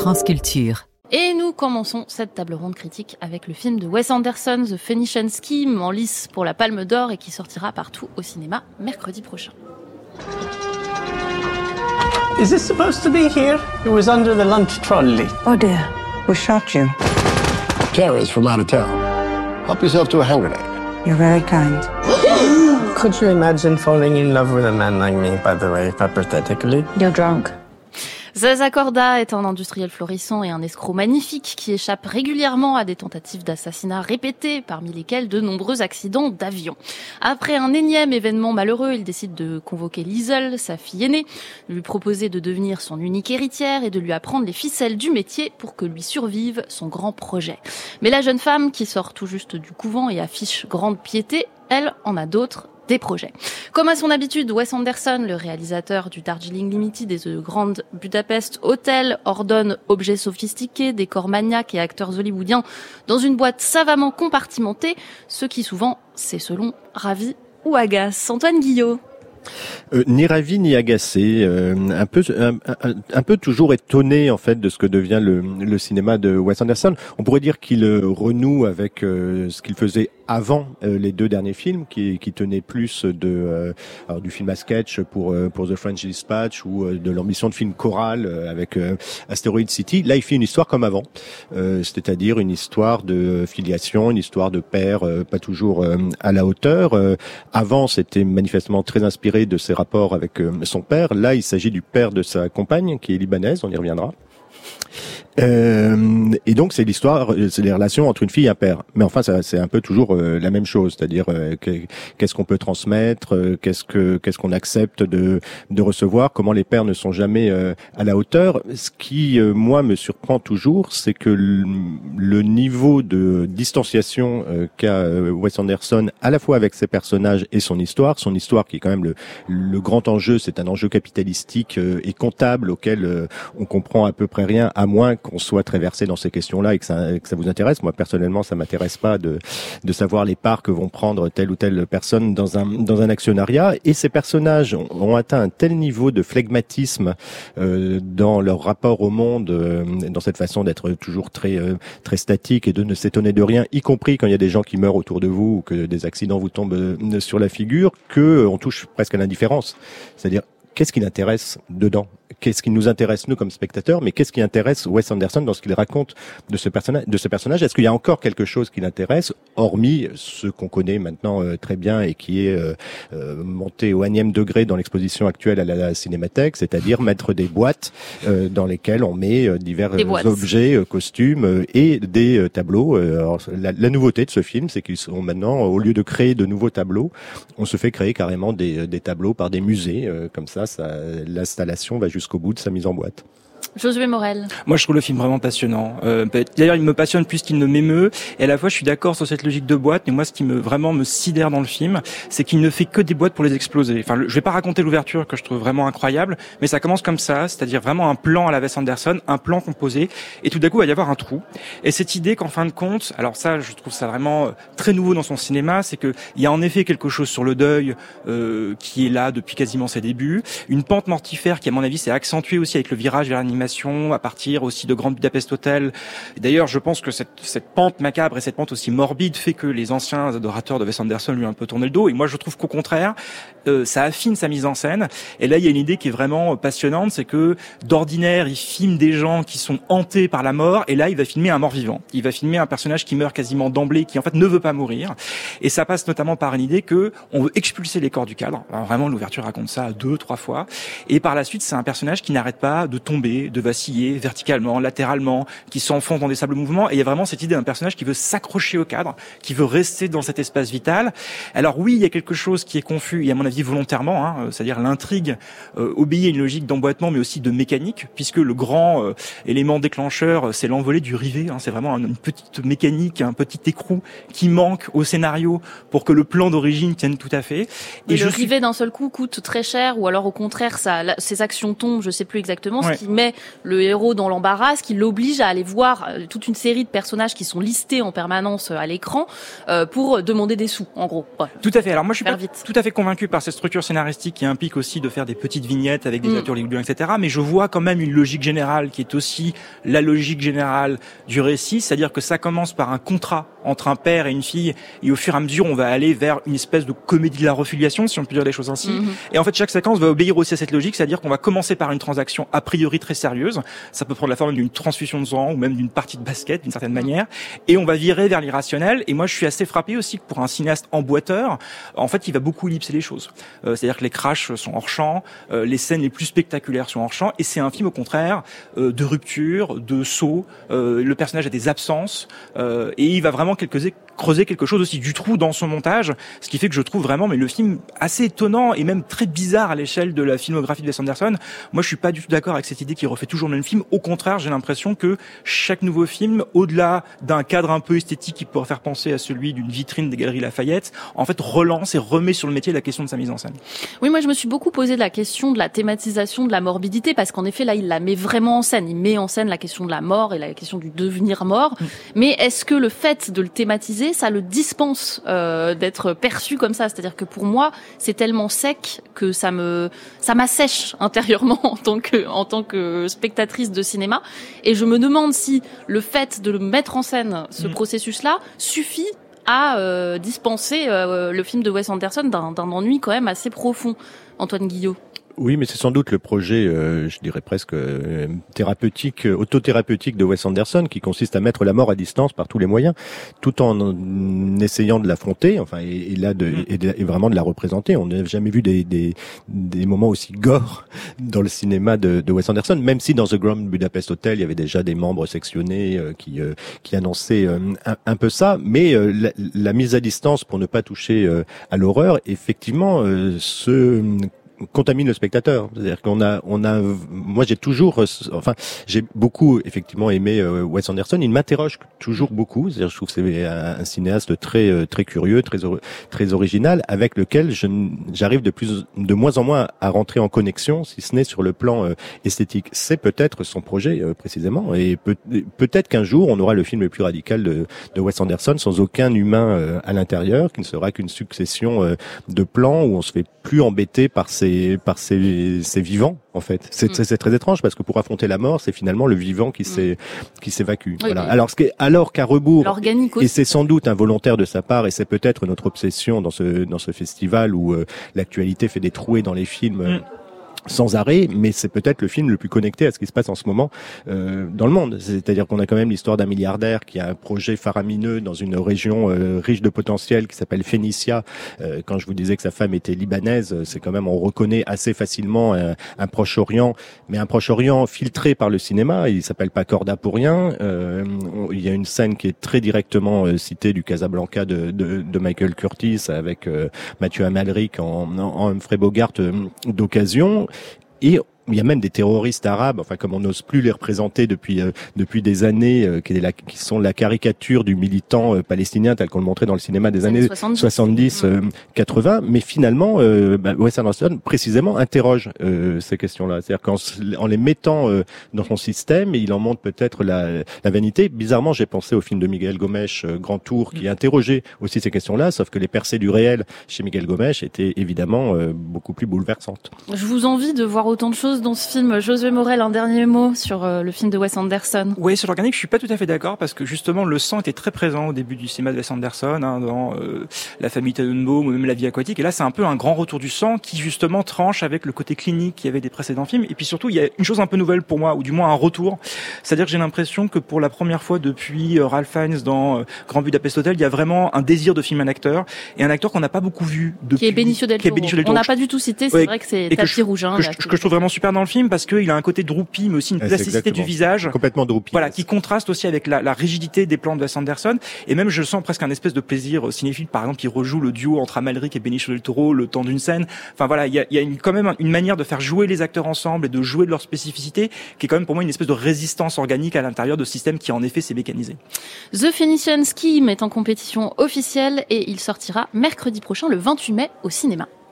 France Culture. Et nous commençons cette table ronde critique avec le film de Wes Anderson, The Phoenician Scheme, en lice pour la Palme d'Or et qui sortira partout au cinéma mercredi prochain. Is this supposed to be here? It was under the lunch trolley. Oh dear, who shot you? Terry's from out of town. Help yourself to a hand grenade. You're very kind. Could you imagine falling in love with a man like me, by the way, hypothetically? You're drunk. Zaza Corda est un industriel florissant et un escroc magnifique qui échappe régulièrement à des tentatives d'assassinat répétées, parmi lesquelles de nombreux accidents d'avion. Après un énième événement malheureux, il décide de convoquer Liesl, sa fille aînée, de lui proposer de devenir son unique héritière et de lui apprendre les ficelles du métier pour que lui survive son grand projet. Mais la jeune femme, qui sort tout juste du couvent et affiche grande piété, elle en a d'autres. Des projets. Comme à son habitude, Wes Anderson, le réalisateur du Darjeeling Limited et The Grand Budapest Hotel, ordonne objets sophistiqués, décors maniaques et acteurs hollywoodiens dans une boîte savamment compartimentée, ce qui souvent, c'est selon, ravit ou agace. Antoine Guillot. Ni ravi ni agacé, un peu toujours étonné en fait de ce que devient le cinéma de Wes Anderson. On pourrait dire qu'il renoue avec ce qu'il faisait avant les deux derniers films, qui tenaient plus du film à sketch pour The French Dispatch ou de l'ambition de film choral avec Asteroid City. Là, il fait une histoire comme avant, c'est-à-dire une histoire de filiation, une histoire de père pas toujours à la hauteur. Avant, c'était manifestement très inspiré de ses rapports avec son père. Là, il s'agit du père de sa compagne, qui est libanaise, on y reviendra. Et donc c'est l'histoire, c'est les relations entre une fille et un père. Mais enfin, c'est un peu toujours la même chose, c'est-à-dire qu'est-ce qu'on peut transmettre, qu'est-ce qu'on accepte de recevoir, comment les pères ne sont jamais à la hauteur. Ce qui moi me surprend toujours, c'est que le niveau de distanciation qu'a Wes Anderson à la fois avec ses personnages et son histoire qui est quand même le grand enjeu, c'est un enjeu capitalistique et comptable auquel on comprend à peu près rien, à moins qu'on soit très versé dans ces questions-là et que ça vous intéresse. Moi, personnellement, ça m'intéresse pas de savoir les parts que vont prendre telle ou telle personne dans un actionnariat. Et ces personnages ont atteint un tel niveau de flegmatisme dans leur rapport au monde, dans cette façon d'être toujours très statique et de ne s'étonner de rien, y compris quand il y a des gens qui meurent autour de vous ou que des accidents vous tombent sur la figure, que on touche presque à l'indifférence. C'est-à-dire, qu'est-ce qui l'intéresse dedans ? Qu'est-ce qui nous intéresse, nous, comme spectateurs, mais qu'est-ce qui intéresse Wes Anderson dans ce qu'il raconte de ce personnage? Est-ce qu'il y a encore quelque chose qui l'intéresse, hormis ce qu'on connaît maintenant très bien et qui est monté au 1e degré dans l'exposition actuelle à la Cinémathèque, c'est-à-dire mettre des boîtes dans lesquelles on met divers objets, costumes et des tableaux. Alors, la nouveauté de ce film, c'est qu'ils sont maintenant, au lieu de créer de nouveaux tableaux, on se fait créer carrément des tableaux par des musées. Comme ça, l'installation va jusqu'au bout de sa mise en boîte. Josué Morel. Moi, je trouve le film vraiment passionnant. D'ailleurs, il me passionne plus qu'il ne m'émeut. Et à la fois, je suis d'accord sur cette logique de boîte. Mais moi, ce qui vraiment me sidère dans le film, c'est qu'il ne fait que des boîtes pour les exploser. Enfin, je vais pas raconter l'ouverture que je trouve vraiment incroyable, mais ça commence comme ça, c'est-à-dire vraiment un plan à la Wes Anderson, un plan composé, et tout d'un coup, il va y avoir un trou. Et cette idée qu'en fin de compte, alors ça, je trouve ça vraiment très nouveau dans son cinéma, c'est que il y a en effet quelque chose sur le deuil qui est là depuis quasiment ses débuts, une pente mortifère qui, à mon avis, s'est accentuée aussi avec le virage vers l'animation, à partir aussi de Grand Budapest Hotel. D'ailleurs, je pense que cette pente macabre et cette pente aussi morbide fait que les anciens adorateurs de Wes Anderson lui ont un peu tourné le dos. Et moi, je trouve qu'au contraire, ça affine sa mise en scène. Et là, il y a une idée qui est vraiment passionnante, c'est que d'ordinaire, il filme des gens qui sont hantés par la mort, et là, il va filmer un mort-vivant. Il va filmer un personnage qui meurt quasiment d'emblée, qui en fait ne veut pas mourir. Et ça passe notamment par une idée que on veut expulser les corps du cadre. Alors vraiment, l'ouverture raconte ça 2-3 fois. Et par la suite, c'est un personnage qui n'arrête pas de tomber, de vaciller verticalement, latéralement, qui s'enfonce dans des sables mouvements. Et il y a vraiment cette idée d'un personnage qui veut s'accrocher au cadre, qui veut rester dans cet espace vital. Alors oui, il y a quelque chose qui est confus, et à mon avis volontairement, c'est-à-dire l'intrigue obéit à une logique d'emboîtement, mais aussi de mécanique, puisque le grand élément déclencheur, c'est l'envolée du rivet. C'est vraiment une petite mécanique, un petit écrou qui manque au scénario pour que le plan d'origine tienne tout à fait. Et le rivet d'un seul coup coûte très cher, ou alors au contraire, ces actions tombent, je sais plus exactement, ce qui met le héros dans l'embarras, qui l'oblige à aller voir toute une série de personnages qui sont listés en permanence à l'écran pour demander des sous, en gros. Ouais. Tout à fait. Alors moi, je suis pas vite. tout à fait convaincu par cette structure scénaristique qui implique aussi de faire des petites vignettes avec des acteurs hollywoodiens, etc. Mais je vois quand même une logique générale qui est aussi la logique générale du récit, c'est-à-dire que ça commence par un contrat entre un père et une fille, et au fur et à mesure, on va aller vers une espèce de comédie de la refiliation, si on peut dire les choses ainsi. Et en fait, chaque séquence va obéir aussi à cette logique, c'est-à-dire qu'on va commencer par une transaction a priori très sérieuse. Ça peut prendre la forme d'une transfusion de sang ou même d'une partie de basket, d'une certaine manière. Et on va virer vers l'irrationnel. Et moi, je suis assez frappé aussi que pour un cinéaste emboîteur, en fait, il va beaucoup ellipser les choses. C'est-à-dire que les crashs sont hors champ, les scènes les plus spectaculaires sont hors champ, et c'est un film au contraire de rupture, de saut. Le personnage a des absences, et il va vraiment creuser quelque chose aussi du trou dans son montage, ce qui fait que je trouve vraiment le film assez étonnant et même très bizarre à l'échelle de la filmographie de Wes Anderson. Moi, je suis pas du tout d'accord avec cette idée qu'il refait toujours le même film. Au contraire, j'ai l'impression que chaque nouveau film, au-delà d'un cadre un peu esthétique qui pourrait faire penser à celui d'une vitrine des Galeries Lafayette, en fait relance et remet sur le métier la question de sa mise en scène. Oui, moi je me suis beaucoup posé la question de la thématisation de la morbidité, parce qu'en effet là il la met vraiment en scène. Il met en scène la question de la mort et la question du devenir mort. Mais est-ce que le fait de le thématiser, ça le dispense d'être perçu comme ça? C'est-à-dire que pour moi, c'est tellement sec que ça m'assèche intérieurement en tant que spectatrice de cinéma. Et je me demande si le fait de le mettre en scène, ce processus-là, suffit à dispenser le film de Wes Anderson d'un ennui quand même assez profond. Antoine Guillot. Oui, mais c'est sans doute le projet, je dirais presque thérapeutique, autothérapeutique de Wes Anderson, qui consiste à mettre la mort à distance par tous les moyens, tout en essayant de l'affronter, et vraiment de la représenter. On n'a jamais vu des moments aussi gore dans le cinéma de Wes Anderson, même si dans The Grand Budapest Hotel, il y avait déjà des membres sectionnés qui annonçaient un peu ça. Mais la mise à distance pour ne pas toucher à l'horreur, effectivement, contamine le spectateur. C'est-à-dire moi j'ai beaucoup effectivement aimé Wes Anderson. Il m'interroge toujours beaucoup. C'est-à-dire, je trouve que c'est un cinéaste très très curieux, très original, avec lequel j'arrive de moins en moins à rentrer en connexion, si ce n'est sur le plan esthétique. C'est peut-être son projet précisément, et peut-être qu'un jour on aura le film le plus radical de Wes Anderson, sans aucun humain à l'intérieur, qui ne sera qu'une succession de plans où on se fait plus embêter par ces vivants, en fait. C'est très étrange, parce que pour affronter la mort, c'est finalement le vivant qui s'évacue. Oui, voilà. Alors qu'à rebours, et c'est sans doute involontaire de sa part, et c'est peut-être notre obsession dans ce festival où l'actualité fait des trouées dans les films. Sans arrêt, mais c'est peut-être le film le plus connecté à ce qui se passe en ce moment dans le monde. C'est-à-dire qu'on a quand même l'histoire d'un milliardaire qui a un projet faramineux dans une région riche de potentiel qui s'appelle Phénicia. Quand je vous disais que sa femme était libanaise, c'est quand même, on reconnaît assez facilement un Proche-Orient, mais un Proche-Orient filtré par le cinéma. Il s'appelle pas Corda pour rien. Il y a une scène qui est très directement citée du Casablanca de Michael Curtis, avec Mathieu Amalric en Humphrey Bogart d'occasion. Et il y a même des terroristes arabes, enfin comme on n'ose plus les représenter depuis des années, qui sont la caricature du militant palestinien tel qu'on le montrait dans le cinéma des années 70, 80. Mais finalement, Wes Anderson précisément interroge ces questions-là. C'est-à-dire qu'en les mettant dans son système, il en montre peut-être la vanité. Bizarrement, j'ai pensé au film de Miguel Gomes, Grand Tour, qui interrogeait aussi ces questions-là, sauf que les percées du réel chez Miguel Gomes étaient évidemment beaucoup plus bouleversantes. Je vous envie de voir autant de choses dans ce film. Josué Morel, un dernier mot sur le film de Wes Anderson. Oui, sur l'organique, je suis pas tout à fait d'accord, parce que justement le sang était très présent au début du cinéma de Wes Anderson, dans La famille Tannenbaum ou même La vie aquatique, et là c'est un peu un grand retour du sang qui justement tranche avec le côté clinique qu'il y avait des précédents films. Et puis surtout, il y a une chose un peu nouvelle pour moi, ou du moins un retour, c'est-à-dire que j'ai l'impression que pour la première fois depuis Ralph Fiennes dans Grand Budapest Hotel, il y a vraiment un désir de filmer un acteur, et un acteur qu'on n'a pas beaucoup vu depuis, qui est Benicio del Toro. On n'a pas du tout cité, c'est vrai que c'est tapis rouge. Que je trouve vraiment super dans le film, parce qu'il a un côté droopy, mais aussi une plasticité du visage. Complètement droopy. Voilà, qui contraste aussi avec la rigidité des plans de Wes Anderson. Et même, je sens presque un espèce de plaisir cinéphile. Par exemple, il rejoue le duo entre Amalric et Benicio del Toro le temps d'une scène. Enfin voilà, il y a quand même une manière de faire jouer les acteurs ensemble et de jouer de leur spécificité, qui est quand même pour moi une espèce de résistance organique à l'intérieur de système qui en effet s'est mécanisé. The Phoenician Scheme est en compétition officielle et il sortira mercredi prochain, le 28 mai, au cinéma.